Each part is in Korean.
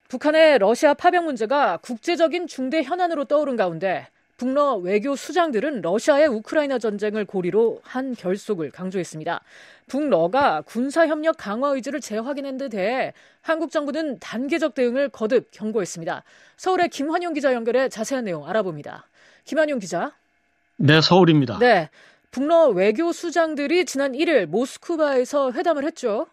북한의 러시아 파병 문제가 국제적인 중대 현안으로 떠오른 가운데 북러 외교 수장들은 러시아의 우크라이나 전쟁을 고리로 한 결속을 강조했습니다. 북러가 군사협력 강화 의지를 재확인한 데 대해 한국 정부는 단계적 대응을 거듭 경고했습니다. 서울의 김환용 기자 연결해 자세한 내용 알아봅니다. 김환용 기자. 네, 서울입니다. 네, 북러 외교 수장들이 지난 1일 모스크바에서 회담을 했죠.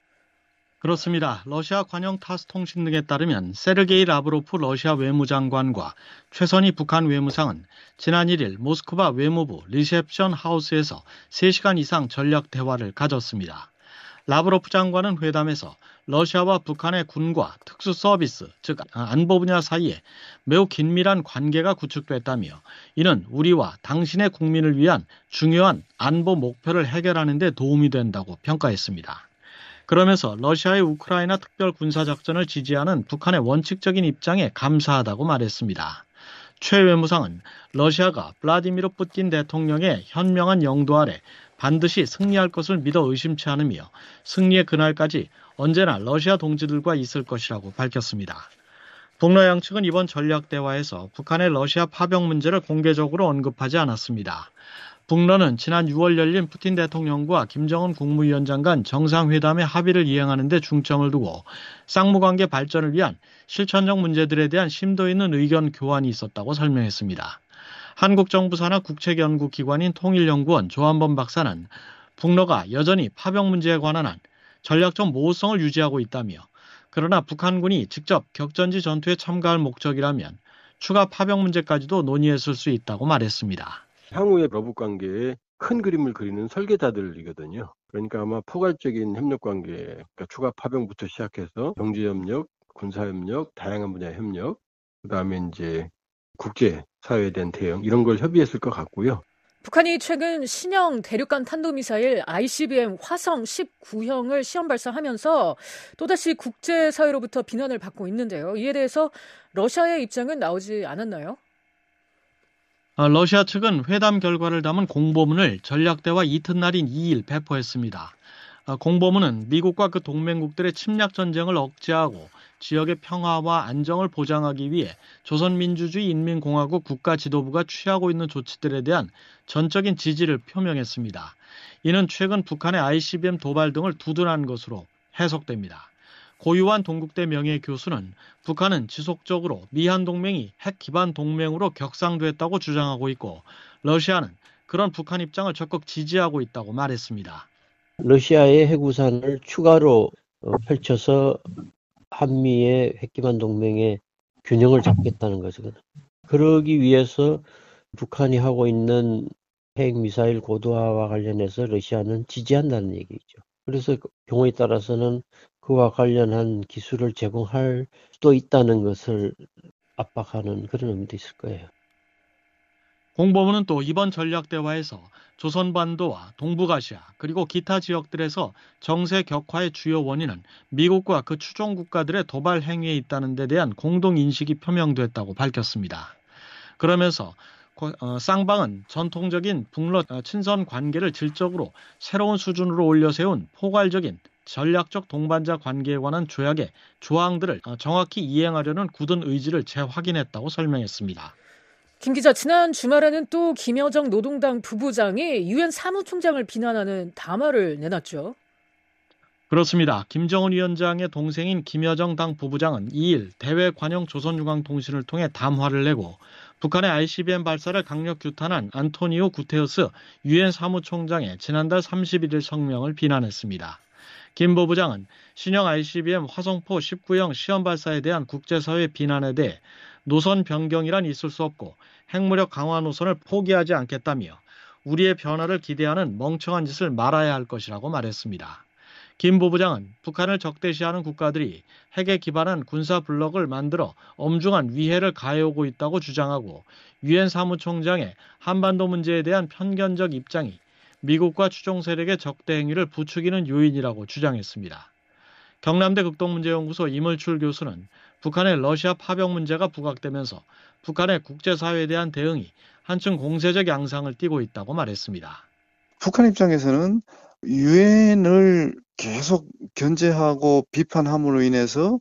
그렇습니다. 러시아 관영 타스 통신 등에 따르면 세르게이 라브로프 러시아 외무장관과 최선희 북한 외무상은 지난 1일 모스크바 외무부 리셉션 하우스에서 3시간 이상 전략 대화를 가졌습니다. 라브로프 장관은 회담에서 러시아와 북한의 군과 특수 서비스, 즉 안보 분야 사이에 매우 긴밀한 관계가 구축됐다며 이는 우리와 당신의 국민을 위한 중요한 안보 목표를 해결하는 데 도움이 된다고 평가했습니다. 그러면서 러시아의 우크라이나 특별 군사작전을 지지하는 북한의 원칙적인 입장에 감사하다고 말했습니다. 최 외무상은 러시아가 블라디미르 푸틴 대통령의 현명한 영도 아래 반드시 승리할 것을 믿어 의심치 않으며 승리의 그날까지 언제나 러시아 동지들과 있을 것이라고 밝혔습니다. 북러 양측은 이번 전략대화에서 북한의 러시아 파병 문제를 공개적으로 언급하지 않았습니다. 북러는 지난 6월 열린 푸틴 대통령과 김정은 국무위원장 간 정상회담의 합의를 이행하는 데 중점을 두고 쌍무관계 발전을 위한 실천적 문제들에 대한 심도 있는 의견 교환이 있었다고 설명했습니다. 한국 정부 산하 국책연구기관인 통일연구원 조한범 박사는 북러가 여전히 파병 문제에 관한 한 전략적 모호성을 유지하고 있다며 그러나 북한군이 직접 격전지 전투에 참가할 목적이라면 추가 파병 문제까지도 논의했을 수 있다고 말했습니다. 향후의 러북 관계에 큰 그림을 그리는 설계자들이거든요. 그러니까 아마 포괄적인 협력 관계, 그러니까 추가 파병부터 시작해서 경제협력, 군사협력, 다양한 분야의 협력, 그다음에 이제 국제 사회에 대한 대응 이런 걸 협의했을 것 같고요. 북한이 최근 신형 대륙간 탄도미사일 ICBM 화성 19형을 시험 발사하면서 또다시 국제사회로부터 비난을 받고 있는데요. 이에 대해서 러시아의 입장은 나오지 않았나요? 러시아 측은 회담 결과를 담은 공보문을 전략대화 이튿날인 2일 배포했습니다. 공보문은 미국과 그 동맹국들의 침략 전쟁을 억제하고 지역의 평화와 안정을 보장하기 위해 조선민주주의 인민공화국 국가 지도부가 취하고 있는 조치들에 대한 전적인 지지를 표명했습니다. 이는 최근 북한의 ICBM 도발 등을 두둔한 것으로 해석됩니다. 고유한 동국대 명예 교수는 북한은 지속적으로 미한 동맹이 핵 기반 동맹으로 격상됐다고 주장하고 있고 러시아는 그런 북한 입장을 적극 지지하고 있다고 말했습니다. 러시아의 핵우산을 추가로 펼쳐서 한미의 핵기반 동맹의 균형을 잡겠다는 거죠. 그러기 위해서 북한이 하고 있는 핵미사일 고도화와 관련해서 러시아는 지지한다는 얘기죠. 그래서 경우에 따라서는 그와 관련한 기술을 제공할 수도 있다는 것을 압박하는 그런 의미도 있을 거예요. 공보문은 또 이번 전략대화에서 조선반도와 동북아시아 그리고 기타 지역들에서 정세 격화의 주요 원인은 미국과 그 추종 국가들의 도발 행위에 있다는 데 대한 공동인식이 표명됐다고 밝혔습니다. 그러면서 쌍방은 전통적인 북러 친선 관계를 질적으로 새로운 수준으로 올려세운 포괄적인 전략적 동반자 관계에 관한 조약의 조항들을 정확히 이행하려는 굳은 의지를 재확인했다고 설명했습니다. 김 기자, 지난 주말에는 또 김여정 노동당 부부장이 유엔 사무총장을 비난하는 담화를 내놨죠. 그렇습니다. 김정은 위원장의 동생인 김여정 당 부부장은 2일 대외 관영 조선중앙통신을 통해 담화를 내고 북한의 ICBM 발사를 강력 규탄한 안토니오 구테우스 유엔 사무총장의 지난달 31일 성명을 비난했습니다. 김 부부장은 신형 ICBM 화성포 19형 시험 발사에 대한 국제사회 비난에 대해 노선 변경이란 있을 수 없고 핵무력 강화 노선을 포기하지 않겠다며 우리의 변화를 기대하는 멍청한 짓을 말아야 할 것이라고 말했습니다. 김 부부장은 북한을 적대시하는 국가들이 핵에 기반한 군사 블록을 만들어 엄중한 위해를 가해오고 있다고 주장하고 유엔 사무총장의 한반도 문제에 대한 편견적 입장이 미국과 추종 세력의 적대 행위를 부추기는 요인이라고 주장했습니다. 경남대 극동문제연구소 이물출 교수는 북한의 러시아 파병 문제가 부각되면서 북한의 국제사회에 대한 대응이 한층 공세적 양상을 띠고 있다고 말했습니다. 북한 입장에서는 유엔을 계속 견제하고 비판함으로 인해서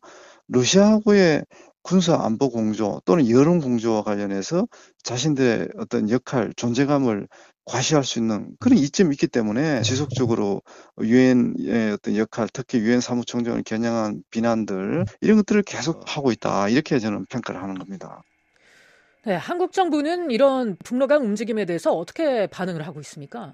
러시아하고의 군사 안보 공조 또는 여론 공조와 관련해서 자신들의 어떤 역할, 존재감을 과시할 수 있는 그런 이점이 있기 때문에 지속적으로 유엔의 어떤 역할, 특히 유엔 사무총장을 겨냥한 비난들 이런 것들을 계속 하고 있다. 이렇게 저는 평가를 하는 겁니다. 네, 한국 정부는 이런 북러강 움직임에 대해서 어떻게 반응을 하고 있습니까?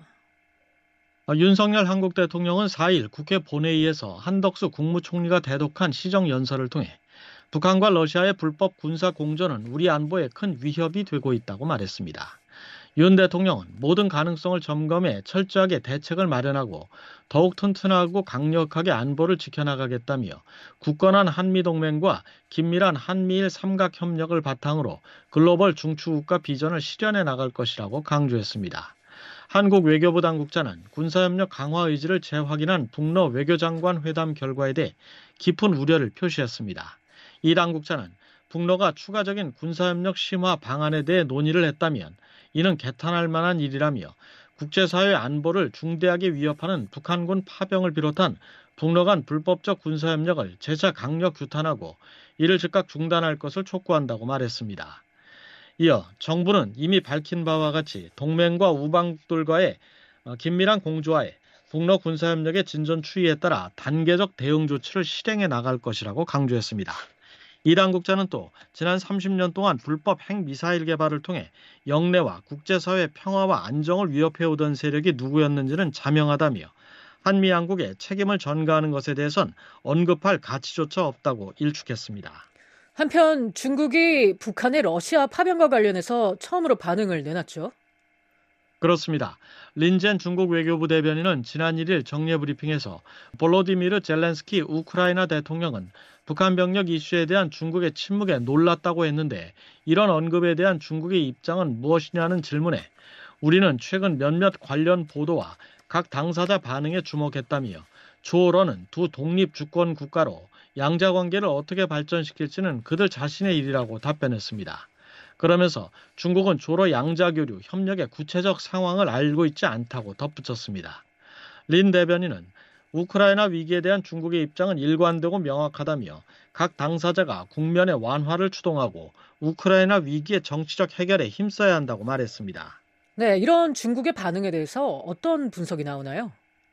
윤석열 한국 대통령은 4일 국회 본회의에서 한덕수 국무총리가 대독한 시정연설을 통해 북한과 러시아의 불법 군사 공조는 우리 안보에 큰 위협이 되고 있다고 말했습니다. 윤 대통령은 모든 가능성을 점검해 철저하게 대책을 마련하고 더욱 튼튼하고 강력하게 안보를 지켜나가겠다며 굳건한 한미동맹과 긴밀한 한미일 삼각협력을 바탕으로 글로벌 중추국가 비전을 실현해 나갈 것이라고 강조했습니다. 한국 외교부 당국자는 군사협력 강화 의지를 재확인한 북러 외교장관 회담 결과에 대해 깊은 우려를 표시했습니다. 이 당국자는 북러가 추가적인 군사협력 심화 방안에 대해 논의를 했다면 이는 개탄할 만한 일이라며 국제사회 안보를 중대하게 위협하는 북한군 파병을 비롯한 북러 간 불법적 군사협력을 재차 강력 규탄하고 이를 즉각 중단할 것을 촉구한다고 말했습니다. 이어 정부는 이미 밝힌 바와 같이 동맹과 우방국들과의 긴밀한 공조하에 북러 군사협력의 진전 추이에 따라 단계적 대응 조치를 실행해 나갈 것이라고 강조했습니다. 이 당국자는 또 지난 30년 동안 불법 핵미사일 개발을 통해 영내와 국제사회 평화와 안정을 위협해오던 세력이 누구였는지는 자명하다며 한미 양국의 책임을 전가하는 것에 대해선 언급할 가치조차 없다고 일축했습니다. 한편 중국이 북한의 러시아 파병과 관련해서 처음으로 반응을 내놨죠. 그렇습니다. 린젠 중국 외교부 대변인은 지난 1일 정례 브리핑에서 볼로디미르 젤렌스키 우크라이나 대통령은 북한 병력 이슈에 대한 중국의 침묵에 놀랐다고 했는데 이런 언급에 대한 중국의 입장은 무엇이냐는 질문에 우리는 최근 몇몇 관련 보도와 각 당사자 반응에 주목했다며 조언은 두 독립 주권 국가로 양자관계를 어떻게 발전시킬지는 그들 자신의 일이라고 답변했습니다. 그러면서 중국은 조로 양자교류, 협력의 구체적 상황을 알고 있지 않다고 덧붙였습니다. 린 대변인은 우크라이나 위기에 대한 중국의 입장은 일관되고 명확하다며 각 당사자가 국면의 완화를 추동하고 우크라이나 위기의 정치적 해결에 힘써야 한다고 말했습니다. 네, 이런 중국의 반응에 대해서 어떤 분석이 나오나요?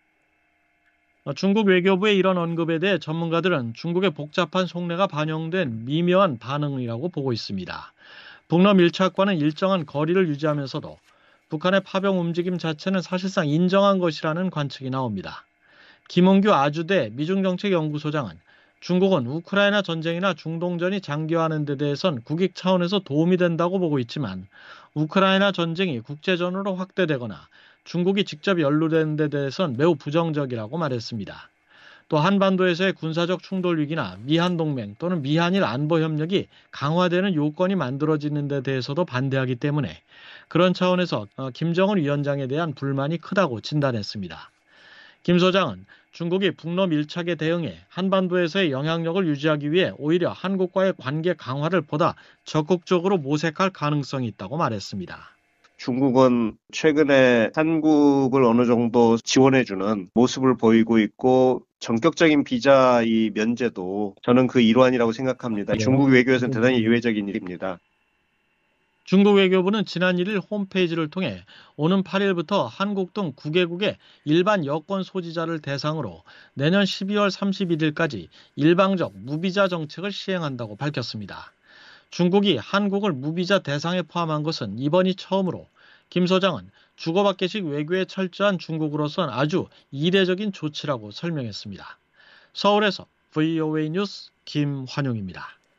중국 외교부의 이런 언급에 대해 전문가들은 중국의 복잡한 속내가 반영된 미묘한 반응이라고 보고 있습니다. 북러 밀착과는 일정한 거리를 유지하면서도 북한의 파병 움직임 자체는 사실상 인정한 것이라는 관측이 나옵니다. 김홍규 아주대 미중정책연구소장은 중국은 우크라이나 전쟁이나 중동전이 장기화하는 데 대해선 국익 차원에서 도움이 된다고 보고 있지만 우크라이나 전쟁이 국제전으로 확대되거나 중국이 직접 연루되는 데 대해선 매우 부정적이라고 말했습니다. 또 한반도에서의 군사적 충돌 위기나 미한동맹 또는 미한일 안보협력이 강화되는 요건이 만들어지는 데 대해서도 반대하기 때문에 그런 차원에서 김정은 위원장에 대한 불만이 크다고 진단했습니다. 김 소장은 중국이 북러 밀착에 대응해 한반도에서의 영향력을 유지하기 위해 오히려 한국과의 관계 강화를 보다 적극적으로 모색할 가능성이 있다고 말했습니다. 중국은 최근에 한국을 어느 정도 지원해주는 모습을 보이고 있고 전격적인 비자 이 면제도 저는 그 일환이라고 생각합니다. 중국 외교에서는 대단히 이례적인 일입니다. 중국 외교부는 지난 1일 홈페이지를 통해 오는 8일부터 한국 등 9개국의 일반 여권 소지자를 대상으로 내년 12월 31일까지 일방적 무비자 정책을 시행한다고 밝혔습니다. 중국이 한국을 무비자 대상에 포함한 것은 이번이 처음으로 김 소장은 주고받기식 외교에 철저한 중국으로선 아주 이례적인 조치라고 설명했습니다. 서울에서 VOA 뉴스 김환용입니다.